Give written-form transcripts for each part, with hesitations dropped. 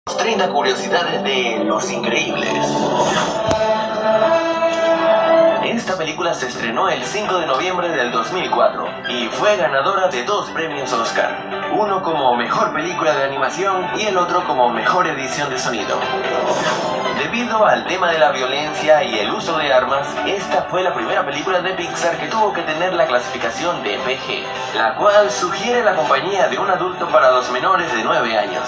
30 curiosidades de Los Increíbles. Esta película se estrenó el 5 de noviembre del 2004 y fue ganadora de 2 premios Oscar, uno como Mejor Película de Animación y el otro como Mejor Edición de Sonido. Debido al tema de la violencia y el uso de armas, esta fue la primera película de Pixar que tuvo que tener la clasificación de PG, la cual sugiere la compañía de un adulto para los menores de 9 años.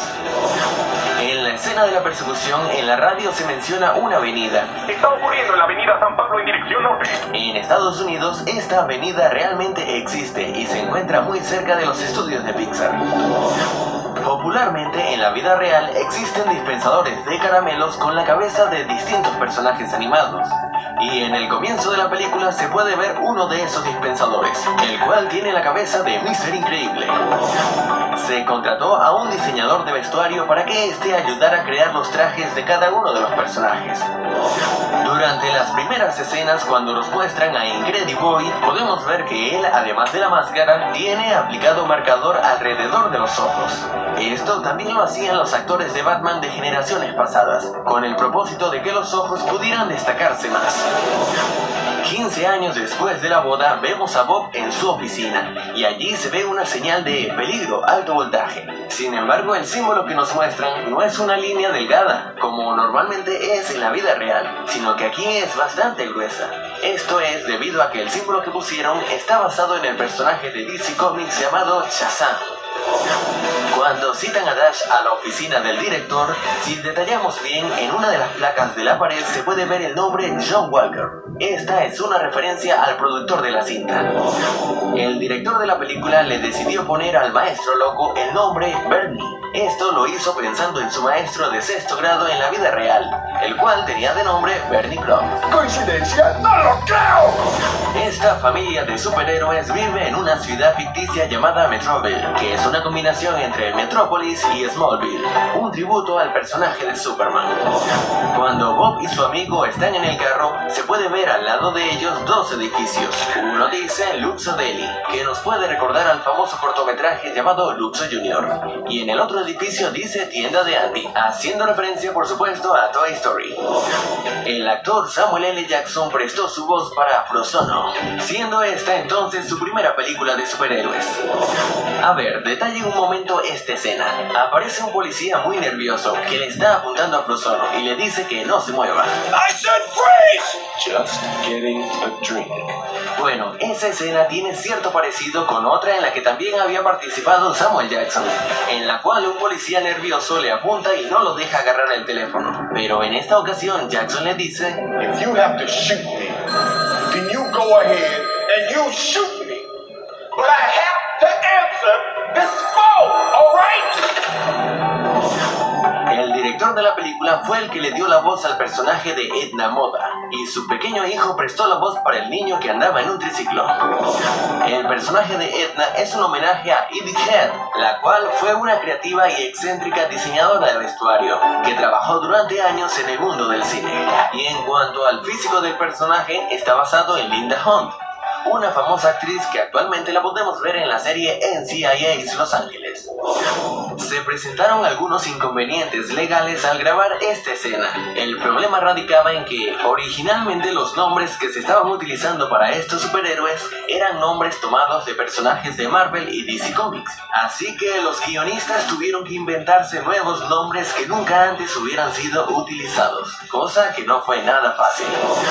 En la escena de la persecución, en la radio se menciona una avenida. Está ocurriendo en la avenida San Pablo en dirección norte. En Estados Unidos, esta avenida realmente existe y se encuentra muy cerca de los estudios de Pixar. Popularmente, en la vida real, existen dispensadores de caramelos con la cabeza de distintos personajes animados. Y en el comienzo de la película se puede ver uno de esos dispensadores, el cual tiene la cabeza de Mr. Increíble. Se contrató a un diseñador de vestuario para que éste ayudara a crear los trajes de cada uno de los personajes. Durante las primeras escenas, cuando nos muestran a Incrediboy, podemos ver que él, además de la máscara, tiene aplicado marcador alrededor de los ojos. Esto también lo hacían los actores de Batman de generaciones pasadas, con el propósito de que los ojos pudieran destacarse más. 15 años después de la boda, vemos a Bob en su oficina, y allí se ve una señal de peligro, alto voltaje. Sin embargo, el símbolo que nos muestran no es una línea delgada, como normalmente es en la vida real, sino que aquí es bastante gruesa. Esto es debido a que el símbolo que pusieron está basado en el personaje de DC Comics llamado Shazam. Cuando citan a Dash a la oficina del director, si detallamos bien, en una de las placas de la pared se puede ver el nombre John Walker. Esta es una referencia al productor de la cinta. El director de la película le decidió poner al maestro loco el nombre Bernie. Esto lo hizo pensando en su maestro de 6º grado en la vida real, el cual tenía de nombre Bernie Croft. ¿Coincidencia? ¡No lo creo! Esta familia de superhéroes vive en una ciudad ficticia llamada Metroville, que es una combinación entre Metrópolis y Smallville, un tributo al personaje de Superman. Cuando Bob y su amigo están en el carro, se puede ver al lado de ellos 2 edificios. Uno dice Luxo Deli, que nos puede recordar al famoso cortometraje llamado Luxo Jr., y en el otro edificio dice Tienda de Andy, haciendo referencia por supuesto a Toy Story. El actor Samuel L. Jackson prestó su voz para Frozono, siendo esta entonces su primera película de superhéroes. A ver, detalle un momento esta escena. Aparece un policía muy nervioso que le está apuntando a Frozono y le dice que no se mueva. I said freeze! Just getting a drink. Bueno, esa escena tiene cierto parecido con otra en la que también había participado Samuel Jackson, en la cual un policía nervioso le apunta y no lo deja agarrar el teléfono. Pero en esta ocasión Jackson le dice: If you have to shoot me, then you go ahead and you shoot me. But I have to answer this phone, all right? El director de la película fue el que le dio la voz al personaje de Edna Moda, y su pequeño hijo prestó la voz para el niño que andaba en un triciclo. El personaje de Edna es un homenaje a Edith Head, la cual fue una creativa y excéntrica diseñadora de vestuario, que trabajó durante años en el mundo del cine. Y en cuanto al físico del personaje, está basado en Linda Hunt, una famosa actriz que actualmente la podemos ver en la serie NCIS Los Ángeles. Se presentaron algunos inconvenientes legales al grabar esta escena. El problema radicaba en que originalmente los nombres que se estaban utilizando para estos superhéroes eran nombres tomados de personajes de Marvel y DC Comics. Así que los guionistas tuvieron que inventarse nuevos nombres que nunca antes hubieran sido utilizados, cosa que no fue nada fácil.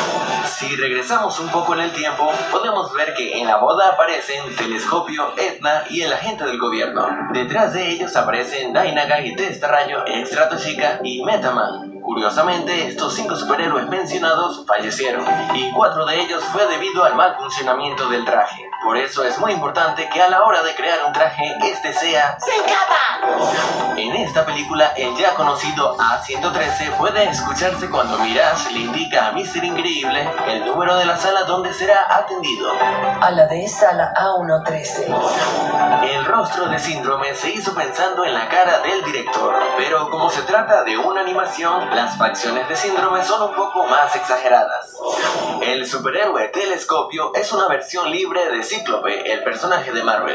Si regresamos un poco en el tiempo, podemos ver que en la boda aparecen Telescopio, Edna y el agente del gobierno. Detrás de ellos aparecen Dynaga y Testarrayo, Extra Toshika y Metaman. Curiosamente, estos 5 superhéroes mencionados fallecieron, y 4 de ellos fue debido al mal funcionamiento del traje. Por eso es muy importante que a la hora de crear un traje, este sea sin capa. En esta película, el ya conocido A113 puede escucharse cuando Mirage le indica a Mr. Increíble el número de la sala donde será atendido. A la de sala A113. El rostro de Síndrome se hizo pensando en la cara del director, pero como se trata de una animación, las facciones de Síndrome son un poco más exageradas. El superhéroe Telescopio es una versión libre de Cíclope, el personaje de Marvel.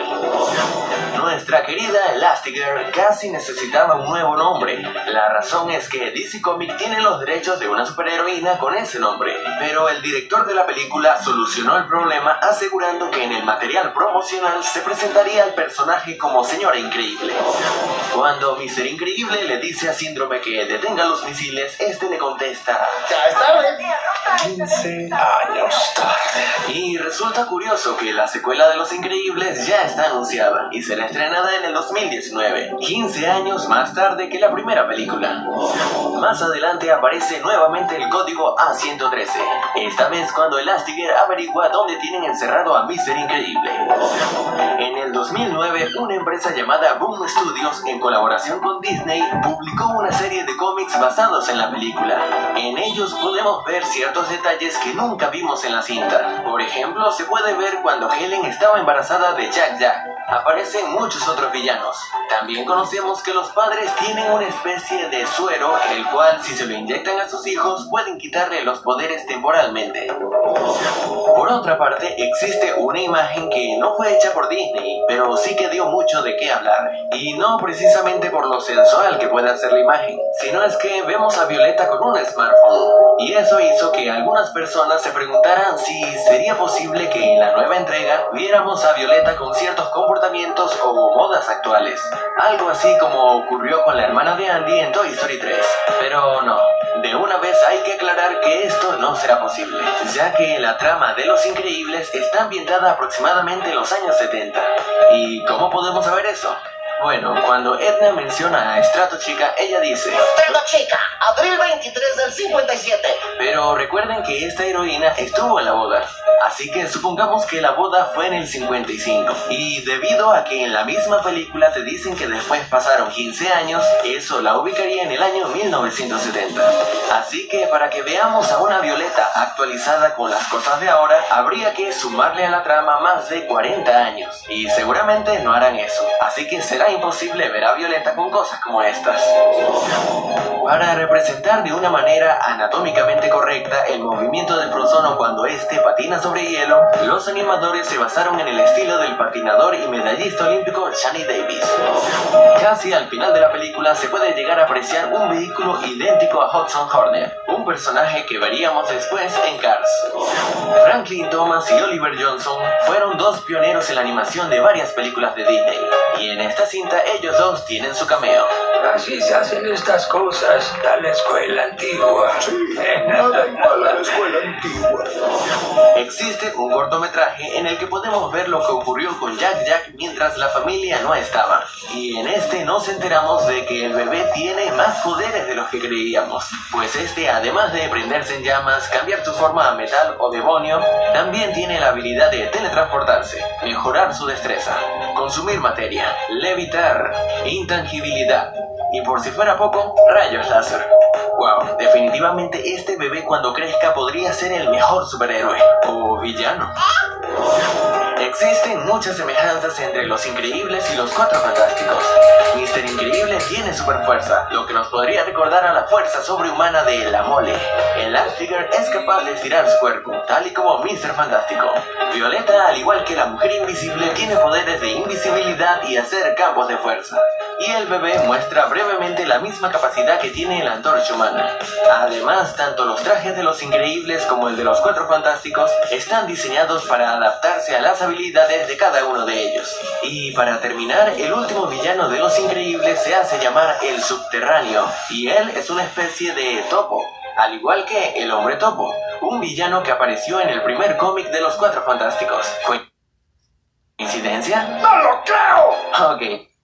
Nuestra querida Elastigirl casi necesitaba un nuevo nombre. La razón es que DC Comics tiene los derechos de una superheroína con ese nombre, pero el director de la película solucionó el problema asegurando que en el material promocional se presentaría al personaje como Señora Increíble. Cuando Mr. Increíble le dice a Síndrome que detenga los misiles, este le contesta: Ya es tarde. 15 años tarde. Y resulta curioso que la secuela de Los Increíbles ya está anunciada y será estrenada en el 2019, 15 años más tarde que la primera película. Más adelante aparece nuevamente el código A113, esta vez cuando Elastigirl averigua dónde tienen encerrado a Mr. Increíble. En el 2009, una empresa llamada Boom Studios, en colaboración con Disney, publicó una serie de cómics basados en la película. En ellos podemos ver ciertos detalles que nunca vimos en la cinta. Por ejemplo, se puede ver cuando Helen estaba embarazada de Jack Jack. Aparecen muchos otros villanos. También conocemos que los padres tienen una especie de suero, el cual, si se lo inyectan a sus hijos, pueden quitarle los poderes temporalmente. Por otra parte, existe una imagen que no fue hecha por Disney, pero sí que dio mucho de qué hablar. Y no precisamente por lo sensual que puede hacer la imagen, sino es que vemos a Violeta con un smartphone. Y eso hizo que algunas personas se preguntaran si sería posible que en la nueva entrega viéramos a Violeta con ciertos comportamientos o modas actuales. Algo así como ocurrió con la hermana de Andy en Toy Story 3. Pero no, de una vez hay que aclarar que esto no será posible, ya que la trama de Los Increíbles está ambientada aproximadamente en los años 70. ¿Y cómo podemos saber eso? Bueno, cuando Edna menciona a Estrato Chica, ella dice: Estrella Chica, abril 23 del 57. Pero recuerden que esta heroína estuvo en la boda, así que supongamos que la boda fue en el 55. Y debido a que en la misma película te dicen que después pasaron 15 años, eso la ubicaría en el año 1970. Así que para que veamos a una Violeta actualizada con las cosas de ahora, habría que sumarle a la trama más de 40 años. Y seguramente no harán eso, así que será imposible ver a Violeta con cosas como estas. Para representar de una manera anatómicamente correcta el movimiento de Frozono cuando este patina sobre hielo, los animadores se basaron en el estilo del patinador y medallista olímpico Shani Davis. Casi al final de la película se puede llegar a apreciar un vehículo idéntico a Hudson Hornet, un personaje que veríamos después en Cars. Franklin Thomas y Oliver Johnson fueron dos pioneros en la animación de varias películas de Disney, y en esta cinta ellos dos tienen su cameo. Así se hacen estas cosas a la escuela antigua. Nada igual a la escuela antigua. Existe un cortometraje en el que podemos ver lo que ocurrió con Jack Jack mientras la familia no estaba. Y en este nos enteramos de que el bebé tiene más poderes de los que creíamos. Pues este, además de prenderse en llamas, cambiar su forma a metal o demonio, también tiene la habilidad de teletransportarse, mejorar su destreza, consumir materia, levitar, intangibilidad y, por si fuera poco, rayos láser. Wow, definitivamente este bebé cuando crezca podría ser el mejor superhéroe o villano. Existen muchas semejanzas entre Los Increíbles y los Cuatro Fantásticos. Mr. Increíble tiene superfuerza, lo que nos podría recordar a la fuerza sobrehumana de la Mole. Elastigirl es capaz de estirar su cuerpo, tal y como Mr. Fantástico. Violeta, al igual que la Mujer Invisible, tiene poderes de invisibilidad y hacer campos de fuerza. Y el bebé muestra brevemente la misma capacidad que tiene la Antorcha Humana. Además, tanto los trajes de Los Increíbles como el de los Cuatro Fantásticos están diseñados para adaptarse a las habilidades de cada uno de ellos. Y para terminar, el último villano de Los Increíbles se hace llamar el Subterráneo, y él es una especie de topo, al igual que el Hombre Topo, un villano que apareció en el primer cómic de los Cuatro Fantásticos. ¿Coincidencia? ¡No lo creo! Ok.